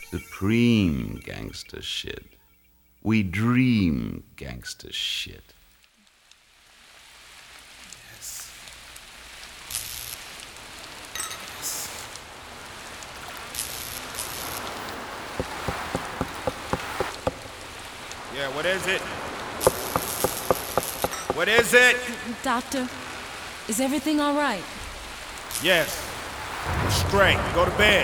Supreme gangster shit. We dream gangster shit. Yes. Yeah, what is it? What is it? Doctor, is everything all right? Yes. Straight. Go to bed.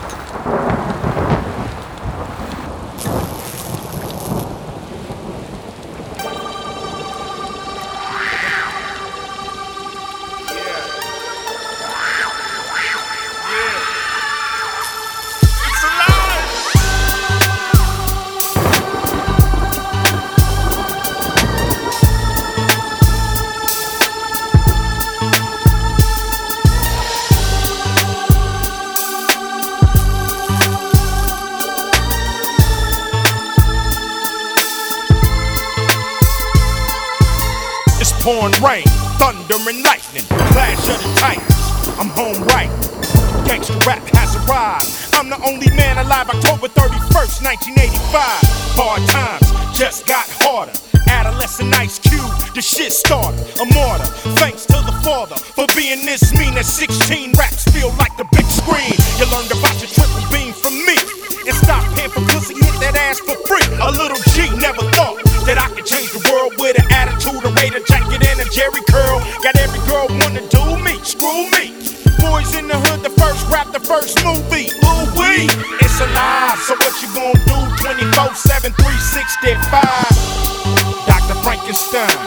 Pouring rain, thunder and lightning, clash of the titans. I'm home right. Gangsta rap has arrived. I'm the only man alive. October 31st, 1985. Hard times just got harder. Adolescent Ice Cube, the shit started. A martyr, thanks to the father for being this mean. At 16, raps feel like the big screen. You learned about your triple beam from me. And stop paying for pussy, hit that ass for free. A little G never thought that I could change the world with an attitude, a Raider jacket, and a Jerry curl. Got every girl wanna do me, screw me. Boys in the hood, the first rap, the first movie. Ooh wee, it's alive. So what you gonna do? 24/7, 365. Dr. Frankenstein.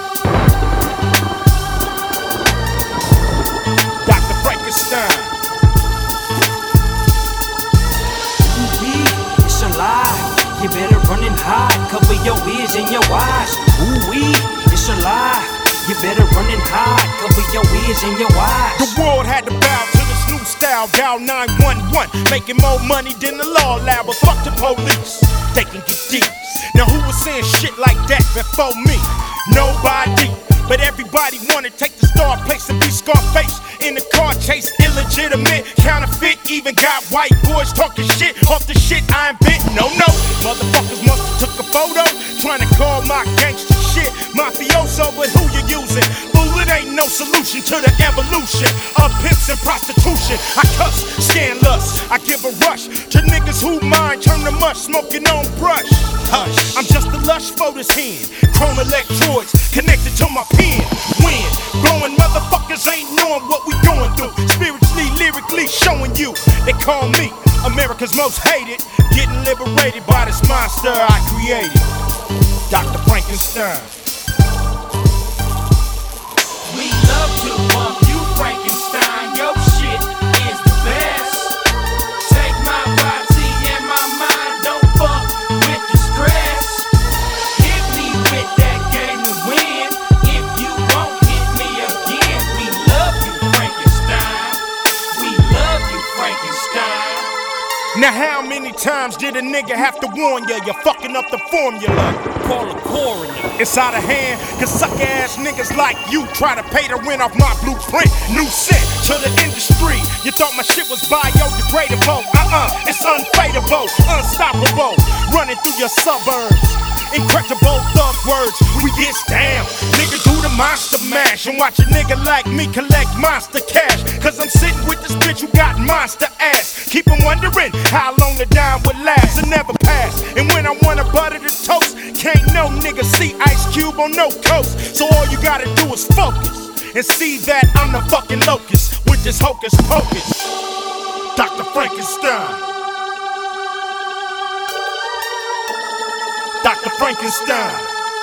Dr. Frankenstein. It's alive. You better run and hide, cover your ears and your eyes. Ooh-wee, it's alive. You better run and hide, cover your ears and your eyes. The world had to bow to this new style, dial 911. Making more money than the law allowed, but fuck the police, they can get deep. Now who was saying shit like that before me? Nobody. But everybody wanna take the star place and be Scarface in the car chase. Illegitimate, counterfeit, even got white boys talking shit off the shit I ain't bit. No, motherfuckers must have took a photo trying to call my gangster shit mafioso, but who you using? Bullet ain't no solution to the evolution of pimps and prostitution. I cuss, scandalous, I give a rush to niggas who mind turn to mush, smoking on brush. Hush, I'm just a lush for this hand. Chrome electrodes connected to my pen. Wind blowing, motherfuckers ain't knowing what we going through. Spiritually, lyrically showing you. They call me America's most hated. Getting liberated by this monster I created. Dr. Frankenstein. We love to bump you, Frankenstein. Your shit is the best. Take my body and my mind, don't fuck with the stress. Hit me with that game to win. If you won't hit me again, we love you, Frankenstein. We love you, Frankenstein. Now how many times did a nigga have to warn ya? You're fucking up the formula. Call a coroner. It's out of hand, cause sucker ass niggas like you try to pay the rent off my blueprint. New set to the industry. You thought my shit was biodegradable. It's unfadable, unstoppable. Running through your suburbs. Incredible thug words, we get down. Nigga do the monster mash and watch a nigga like me collect monster cash. Cause I'm sitting with this bitch who got monster ass. Keep on wondering how long the dime would last. It never pass. And when I wanna butter the toast, can't no nigga see Ice Cube on no coast. So all you gotta do is focus and see that I'm the fucking locust with this hocus pocus. Dr. Frankenstein. Dr. Frankenstein.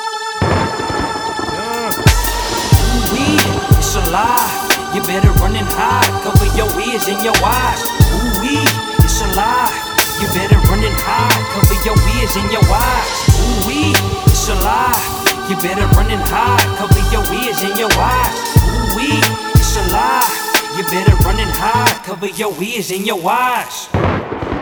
Ooh-wee, it's alive. You better run and hide, cover your ears and your eyes. Ooh-wee, it's alive. You better run and hide, cover your ears and your eyes. Ooh-wee, it's alive. You better run and hide, cover your ears and your eyes. Ooh-wee, it's alive. You better run and hide, cover your ears and your eyes.